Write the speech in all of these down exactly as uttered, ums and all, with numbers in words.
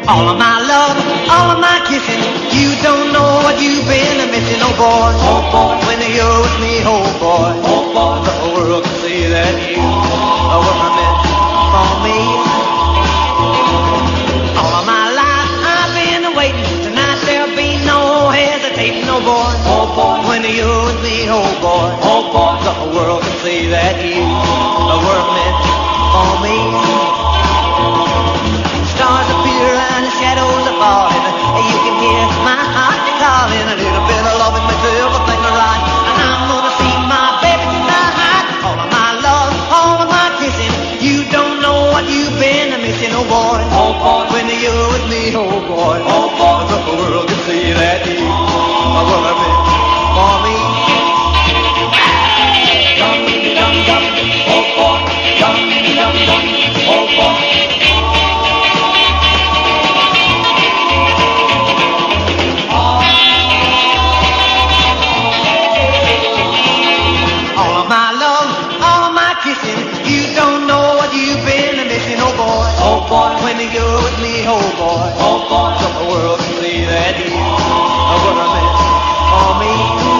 All of my love, all of my kissing, you don't know what you've been missing, oh boy. Oh boy, when you're with me, oh boy. Oh boy, the whole world can see that you are what I meant for me. All of my life I've been waiting, tonight there'll be no hesitating, oh boy. Oh boy, when you're with me, oh boy. Oh boy, the whole world can see that you are what I meant for me. Stars appear and the shadows are falling. You can hear my heart calling. A little bit of loving makes everything right. And I'm gonna see my baby tonight. All of my love, all of my kissing. You don't know what you've been missing, oh boy. Oh boy, when you're with me, oh boy. Oh boy, the whole world can see that you are what I meant for me. Dum dum dum, oh boy, dum dum dum, oh boy. Oh boy, when you're with me, oh boy, Oh boy, the world can see that you are what I meant for me.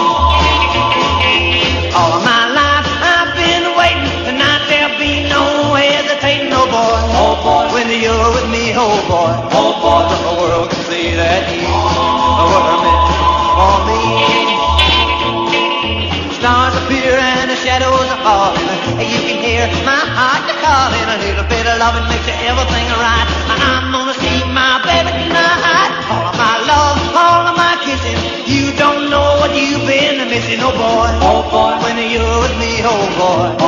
All of my life I've been waiting, tonight there'll be no hesitating, oh boy. Oh boy, when you're with me, oh boy, Oh boy, the world can see that you are what I meant for me. Stars appear and the shadows are falling. You can hear my heart calling. A little bit of loving makes everything right. I'm gonna see my baby tonight. All of my love, all of my kissing. You don't know what you've been missing, oh boy. Oh boy, when you're with me, oh boy.